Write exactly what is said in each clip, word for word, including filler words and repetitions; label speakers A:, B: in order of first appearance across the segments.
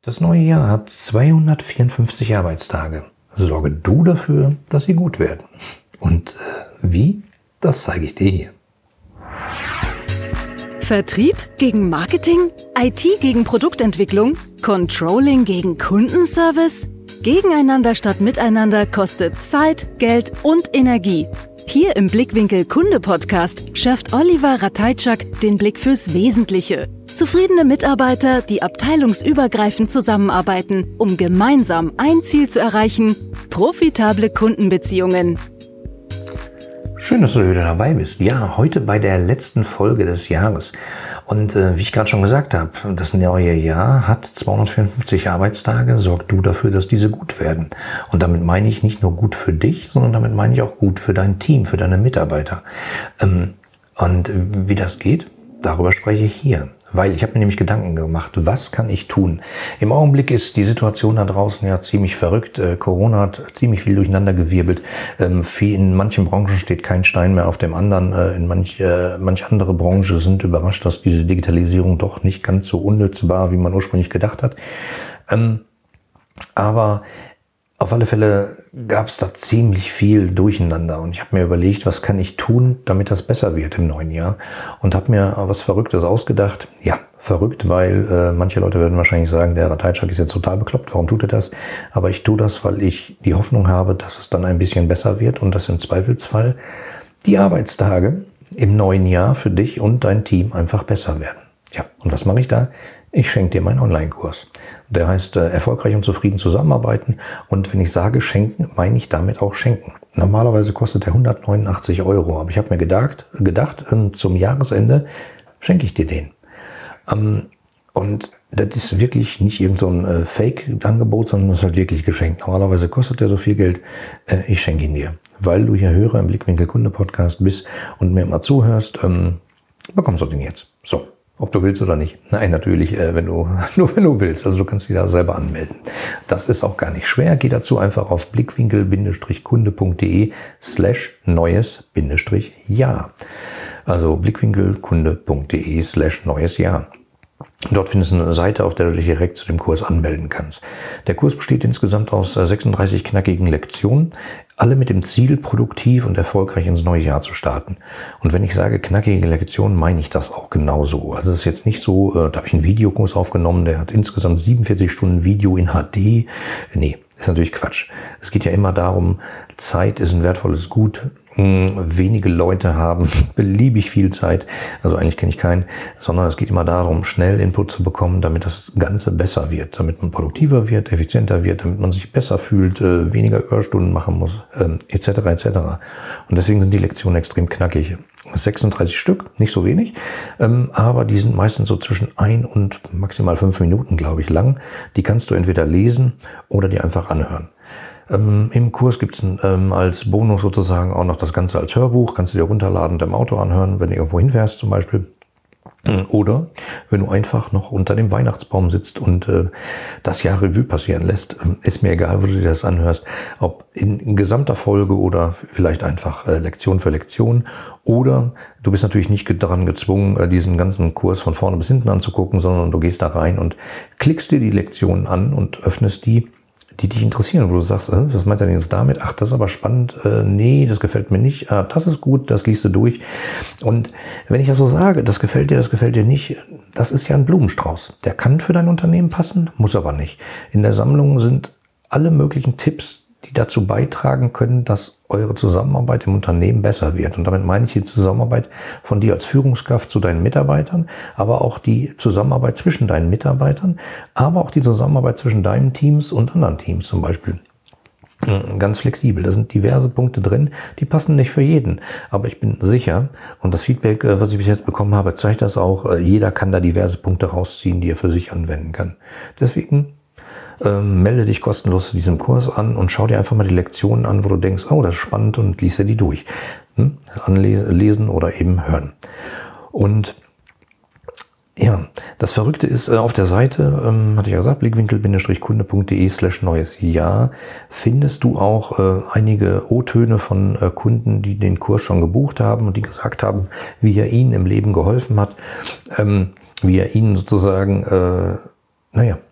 A: Das neue Jahr hat zweihundertvierundfünfzig Arbeitstage. Sorge du dafür, dass sie gut werden. Und äh, wie? Das zeige ich dir hier.
B: Vertrieb gegen Marketing? I T gegen Produktentwicklung? Controlling gegen Kundenservice? Gegeneinander statt miteinander kostet Zeit, Geld und Energie. Hier im Blickwinkel Kunde Podcast schärft Oliver Ratajczak den Blick fürs Wesentliche. Zufriedene Mitarbeiter, die abteilungsübergreifend zusammenarbeiten, um gemeinsam ein Ziel zu erreichen: profitable Kundenbeziehungen.
A: Schön, dass du wieder dabei bist. Ja, heute bei der letzten Folge des Jahres. Und äh, wie ich gerade schon gesagt habe, das neue Jahr hat zweihundertvierundfünfzig Arbeitstage. Sorg du dafür, dass diese gut werden. Und damit meine ich nicht nur gut für dich, sondern damit meine ich auch gut für dein Team, für deine Mitarbeiter. Ähm, und wie das geht, darüber spreche ich hier. Weil ich habe mir nämlich Gedanken gemacht, was kann ich tun? Im Augenblick ist die Situation da draußen ja ziemlich verrückt. Äh, Corona hat ziemlich viel durcheinander gewirbelt. Ähm, viel, in manchen Branchen steht kein Stein mehr auf dem anderen. Äh, in manch, äh, manch andere Branchen sind überrascht, dass diese Digitalisierung doch nicht ganz so unnütz war, wie man ursprünglich gedacht hat. Ähm, aber auf alle Fälle gab es da ziemlich viel Durcheinander und ich habe mir überlegt, was kann ich tun, damit das besser wird im neuen Jahr, und habe mir was Verrücktes ausgedacht. Ja, verrückt, weil äh, manche Leute werden wahrscheinlich sagen, der Ratajczak ist jetzt total bekloppt, warum tut er das? Aber ich tue das, weil ich die Hoffnung habe, dass es dann ein bisschen besser wird und dass im Zweifelsfall die Arbeitstage im neuen Jahr für dich und dein Team einfach besser werden. Ja, und was mache ich da? Ich schenke dir meinen Online-Kurs. Der heißt äh, erfolgreich und zufrieden zusammenarbeiten. Und wenn ich sage schenken, meine ich damit auch schenken. Normalerweise kostet der hundertneunundachtzig Euro. Aber ich habe mir gedacht, gedacht ähm, zum Jahresende schenke ich dir den. Ähm, und das ist wirklich nicht irgend so ein äh, Fake-Angebot, sondern das ist halt wirklich geschenkt. Normalerweise kostet der so viel Geld. Äh, ich schenke ihn dir. Weil du hier Hörer im Blickwinkel Kunde Podcast bist und mir immer zuhörst, ähm, bekommst du den jetzt. So. Ob du willst oder nicht. Nein, natürlich, äh, wenn du, nur wenn du willst. Also du kannst dich da selber anmelden. Das ist auch gar nicht schwer. Geh dazu einfach auf blickwinkel-kunde.de slash neues Bindestrich Jahr. Also blickwinkelkunde.de slash neues Jahr. Dort findest du eine Seite, auf der du dich direkt zu dem Kurs anmelden kannst. Der Kurs besteht insgesamt aus sechsunddreißig knackigen Lektionen, alle mit dem Ziel, produktiv und erfolgreich ins neue Jahr zu starten. Und wenn ich sage knackige Lektionen, meine ich das auch genauso. Also es ist jetzt nicht so, da habe ich einen Videokurs aufgenommen, der hat insgesamt siebenundvierzig Stunden Video in H D. Nee, ist natürlich Quatsch. Es geht ja immer darum, Zeit ist ein wertvolles Gut. Wenige Leute haben beliebig viel Zeit, also eigentlich kenne ich keinen, sondern es geht immer darum, schnell Input zu bekommen, damit das Ganze besser wird, damit man produktiver wird, effizienter wird, damit man sich besser fühlt, weniger Überstunden machen muss, et cetera et cetera. Und deswegen sind die Lektionen extrem knackig. sechsunddreißig Stück, nicht so wenig, aber die sind meistens so zwischen ein und maximal fünf Minuten, glaube ich, lang. Die kannst du entweder lesen oder dir einfach anhören. Ähm, Im Kurs gibt es ähm, als Bonus sozusagen auch noch das Ganze als Hörbuch. Kannst du dir runterladen und im Auto anhören, wenn du irgendwo hinfährst zum Beispiel. Oder wenn du einfach noch unter dem Weihnachtsbaum sitzt und äh, das Jahr Revue passieren lässt. Ähm, ist mir egal, wo du dir das anhörst. Ob in, in gesamter Folge oder vielleicht einfach äh, Lektion für Lektion. Oder du bist natürlich nicht daran gezwungen, äh, diesen ganzen Kurs von vorne bis hinten anzugucken, sondern du gehst da rein und klickst dir die Lektionen an und öffnest die, die dich interessieren, wo du sagst, äh, was meint er denn jetzt damit? Ach, das ist aber spannend. Äh, nee, das gefällt mir nicht. Ah, das ist gut, das liest du durch. Und wenn ich das so sage, das gefällt dir, das gefällt dir nicht, das ist ja ein Blumenstrauß. Der kann für dein Unternehmen passen, muss aber nicht. In der Sammlung sind alle möglichen Tipps, die dazu beitragen können, dass eure Zusammenarbeit im Unternehmen besser wird. Und damit meine ich die Zusammenarbeit von dir als Führungskraft zu deinen Mitarbeitern, aber auch die Zusammenarbeit zwischen deinen Mitarbeitern, aber auch die Zusammenarbeit zwischen deinen Teams und anderen Teams zum Beispiel. Ganz flexibel. Da sind diverse Punkte drin, die passen nicht für jeden. Aber ich bin sicher, und das Feedback, was ich bis jetzt bekommen habe, zeigt das auch, jeder kann da diverse Punkte rausziehen, die er für sich anwenden kann. Deswegen Ähm, melde dich kostenlos zu diesem Kurs an und schau dir einfach mal die Lektionen an, wo du denkst, oh, das ist spannend, und lies dir die durch. Hm? Anlesen oder eben hören. Und ja, das Verrückte ist, äh, auf der Seite, ähm, hatte ich ja gesagt, blickwinkel-kunde.de slash neues Jahr, findest du auch äh, einige O-Töne von äh, Kunden, die den Kurs schon gebucht haben und die gesagt haben, wie er ihnen im Leben geholfen hat, ähm, wie er ihnen sozusagen, äh, naja,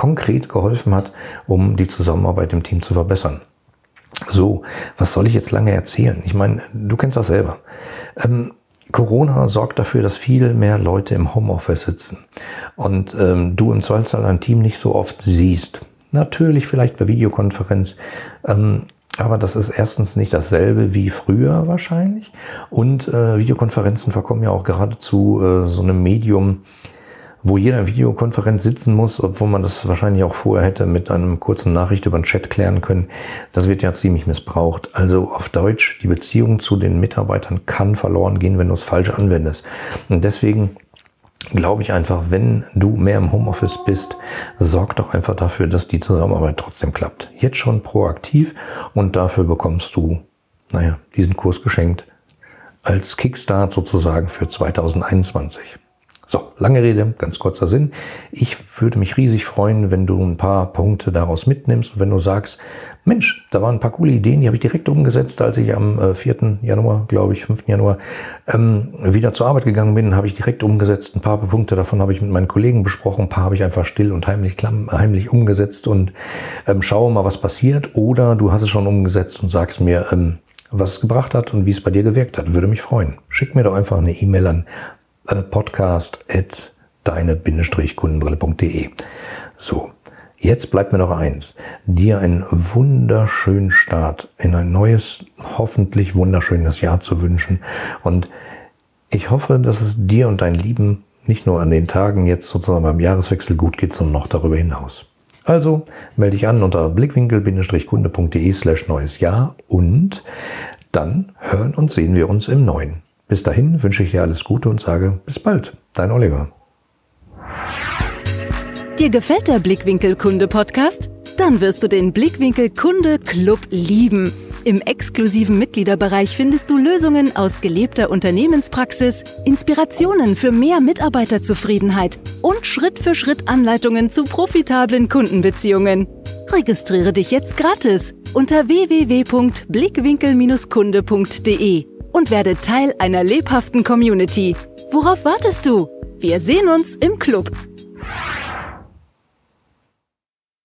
A: konkret geholfen hat, um die Zusammenarbeit im Team zu verbessern. So, was soll ich jetzt lange erzählen? Ich meine, du kennst das selber. Ähm, Corona sorgt dafür, dass viel mehr Leute im Homeoffice sitzen und ähm, du im Zweifelsfall dein Team nicht so oft siehst. Natürlich vielleicht bei Videokonferenz, ähm, aber das ist erstens nicht dasselbe wie früher wahrscheinlich und äh, Videokonferenzen verkommen ja auch gerade zu äh, so einem Medium, wo jeder in Videokonferenz sitzen muss, obwohl man das wahrscheinlich auch vorher hätte mit einem kurzen Nachricht über den Chat klären können. Das wird ja ziemlich missbraucht. Also auf Deutsch, die Beziehung zu den Mitarbeitern kann verloren gehen, wenn du es falsch anwendest. Und deswegen glaube ich einfach, wenn du mehr im Homeoffice bist, sorg doch einfach dafür, dass die Zusammenarbeit trotzdem klappt. Jetzt schon proaktiv und dafür bekommst du, naja, diesen Kurs geschenkt als Kickstart sozusagen für zweitausendeinundzwanzig. So, lange Rede, ganz kurzer Sinn. Ich würde mich riesig freuen, wenn du ein paar Punkte daraus mitnimmst und wenn du sagst, Mensch, da waren ein paar coole Ideen, die habe ich direkt umgesetzt, als ich am vierten Januar, glaube ich, fünften Januar, ähm, wieder zur Arbeit gegangen bin, habe ich direkt umgesetzt. Ein paar Punkte davon habe ich mit meinen Kollegen besprochen, ein paar habe ich einfach still und heimlich, klamm, heimlich umgesetzt und ähm, schaue mal, was passiert. Oder du hast es schon umgesetzt und sagst mir, ähm, was es gebracht hat und wie es bei dir gewirkt hat. Würde mich freuen. Schick mir doch einfach eine E-Mail an podcast at deine Kundenbrille punkt de. So, jetzt bleibt mir noch eins, dir einen wunderschönen Start in ein neues, hoffentlich wunderschönes Jahr zu wünschen. Und ich hoffe, dass es dir und deinen Lieben nicht nur an den Tagen jetzt sozusagen beim Jahreswechsel gut geht, sondern noch darüber hinaus. Also melde dich an unter blickwinkel kunde punkt de slash neues Jahr und dann hören und sehen wir uns im Neuen. Bis dahin wünsche ich dir alles Gute und sage bis bald. Dein Oliver.
B: Dir gefällt der Blickwinkel Kunde Podcast? Dann wirst du den Blickwinkel Kunde Club lieben. Im exklusiven Mitgliederbereich findest du Lösungen aus gelebter Unternehmenspraxis, Inspirationen für mehr Mitarbeiterzufriedenheit und Schritt für Schritt Anleitungen zu profitablen Kundenbeziehungen. Registriere dich jetzt gratis unter w w w punkt blickwinkel kunde punkt de und werde Teil einer lebhaften Community. Worauf wartest du? Wir sehen uns im Club.